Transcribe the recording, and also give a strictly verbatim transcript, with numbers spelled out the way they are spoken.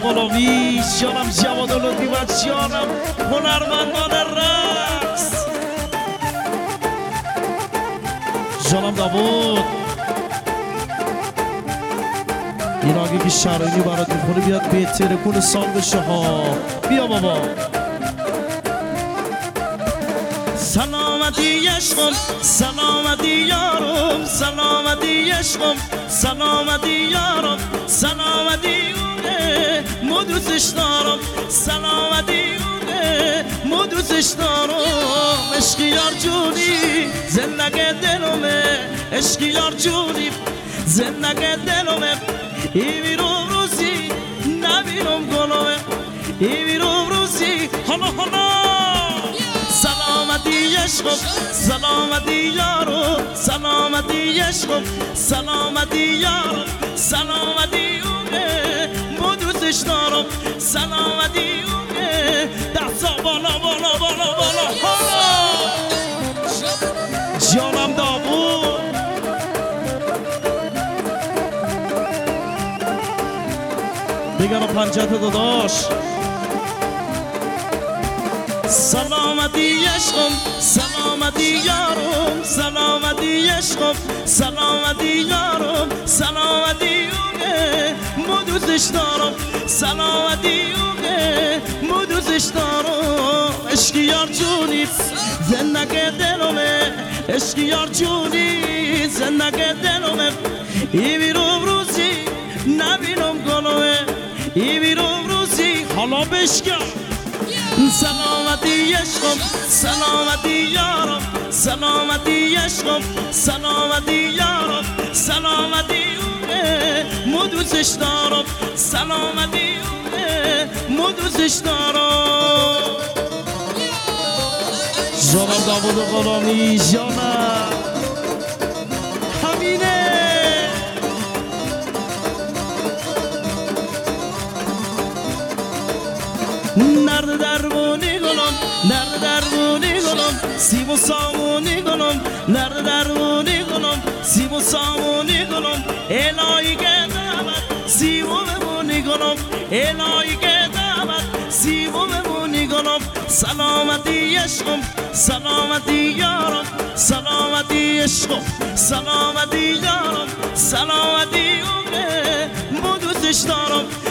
غلامی، جانم جواد لطفی و جانم هنرمندان رقص، جانم داوود. این آگه که شرایطی برات میخونه بیاد بهتره کل سال بشه ها. بیا بابا. سلامتی عشقم، سلامتی یارم، سلامتی عشقم، سلامتی یارم، سلامتی اونه مدوزش دارم، سلامتی اونه مدوزش دارم. عشق یار جونی زندگی دلمه، عشق یار جونی زندگی دلمه. ای میرم روزی نبینم گلوه، ای میرم روزی حالا حالا. سلامتی عشقم، سلامتی یارو، سلامتی عشقم، سلامتی یارو، سلامتی اونه مدوزش دارم، سلامتی اونه. دستا بالا بالا بالا بالا بالا. جانم داوود. بگرم پنجت داداش. سلامتی عشقم، سلامتی یارم، سلامتی عشقم، سلامتی یارم، سلامتی اونه مدوزش دارم، سلامتی اونه مدوزش دارم. عشق یار جونی زندگی دلمه، عشق یار جونی زندگی دلمه. ای بیرم روزی نبینم گلوه، ای بیرم روزی حالا بشکم. سلامتی عشقم، سلامتی یارم، سلامتی عشقم، سلامتی یارم، سلامتی اونه مدوزش دارم، سلامتی اونه مدوزش دارم. جانم داوود غلامی، جانم همینه. نرد درمونی گلم، نرد درمونی گلم، سیب و سامونی گلم، نرد درمونی گلم، سیب و سامونی گلم. الهی که دعوت سیب و بمونی گلم، الهی که دعوت سیب و بمونی گلم. سلامتی عشقم، سلامتی یارم، سلامتی عشقم، سلامتی یارم، سلامتی اونه مدوزش دارم،